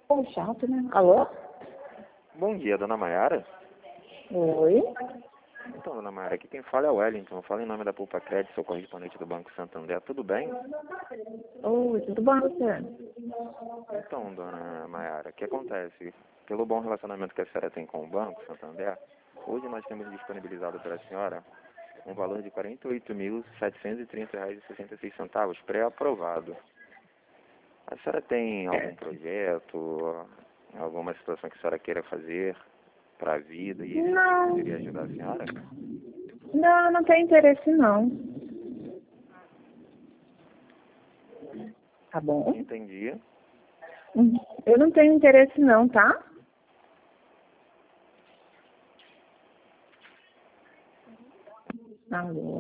Pô, chato, né? Alô? Bom dia, dona Maiara. Oi? Então, dona Maiara, aqui quem fala é o Wellington. Eu falo em nome da Poupa Crédito, sou correspondente do Banco Santander. Tudo bem? Oi, tudo bom, você? Então, dona Maiara, o que acontece? Pelo bom relacionamento que a senhora tem com o Banco Santander, hoje nós temos disponibilizado para a senhora um valor de R$ 48.730,66, pré-aprovado. A senhora tem algum projeto, alguma situação que a senhora queira fazer para a vida e isso Não, poderia ajudar a senhora? não tem interesse não. Tá bom? Entendi. Eu não tenho interesse não, tá? Alô?